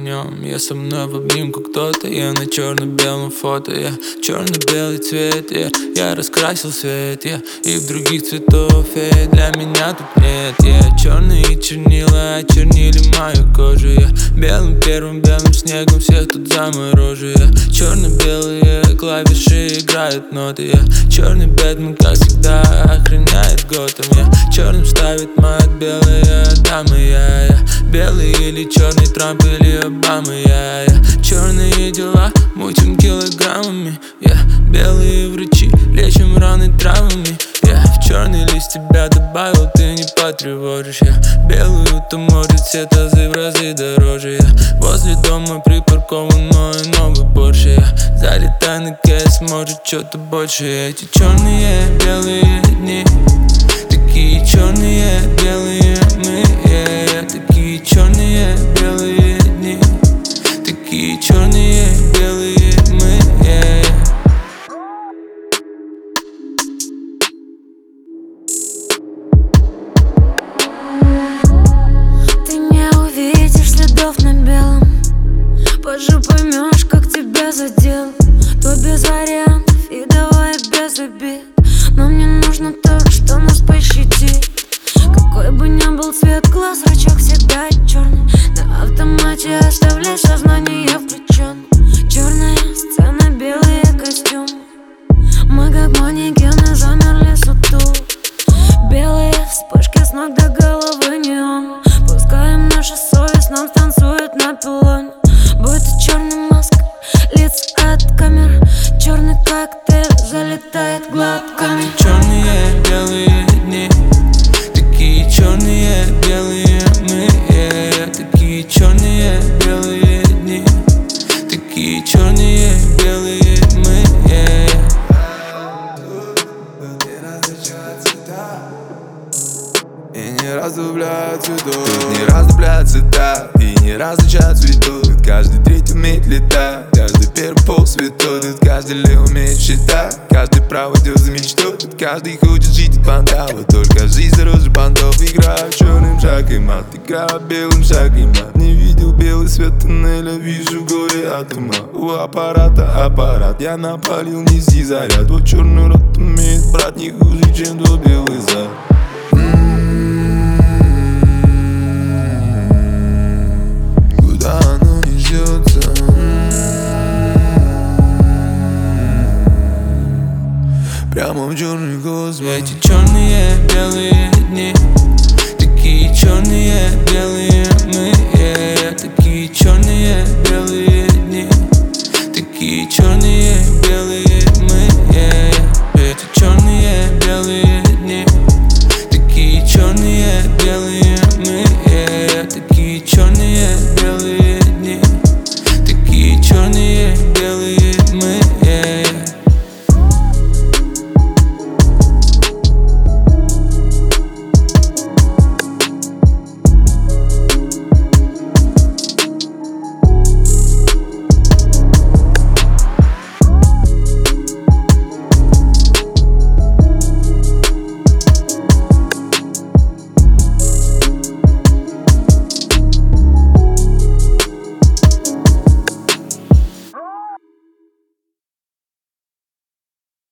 нем. Я со мной в обнимку кто-то, я на черно-белом фото. Я черно-белый цвет, я раскрасил свет, и в других цветов, для меня тут нет. Черные чернила очернили мою кожу. Я белым первым белым снегом всех тут заморожу. Черно-белые клавиши играют ноты. Черный Бэтмен, как всегда, охраняет Готэм. Черным ставит мат белые дамы. Я белый или черный Трамп или Обама. Я черные дела мутим килограммами. Белые врачи лечим раны травмами. В черный лист тебя добавил, ты не потревожишь. Белую-то может все тазы в разы дороже. Возле дома припаркован мой новый Порше. Залетай на кейс, может что-то больше. Эти черные белые дни, такие черные белые мы. Такие черные белые дни, такие черные белые мы. Ты не увидишь следов на белом, позже поймешь, как тебя задел. То без вариантов и давай без обид, но мне нужно то, что нас пощадит. Какой бы ни был цвет глаз, зрачок всегда черный. На автомате оставляй сознание включен. Черная сцена, белые костюмы. Мы как манекены замерли суту. Белые вспышки с ног до головы неон. Пускаем нашу совесть, нам станцует на пилоне. Будто черный маск, лиц от камер. Черный коктейль залетает глотками. Черные белые дни, такие черные белые мы. Такие черные белые дни, такие черные белые мы. И не раздупляют цветов, не раздупляют цвета, и не различают цветов. Тут каждый третий умеет летать, каждый первый полцветов. Тут каждый ли умеет считать, каждый право идет за мечтой. Тут каждый хочет жить от бандава, только жизнь дороже бандов. Играю черным шагом мат, играю белым шагом мат. Не видел белый свет туннеля, вижу горе от ума. У аппарата аппарат, я напалил, неси заряд. Вот черный рот умеет брать не хуже, чем твой белый зад. Куда оно несется? Прямо в черный космос. Эти черные белые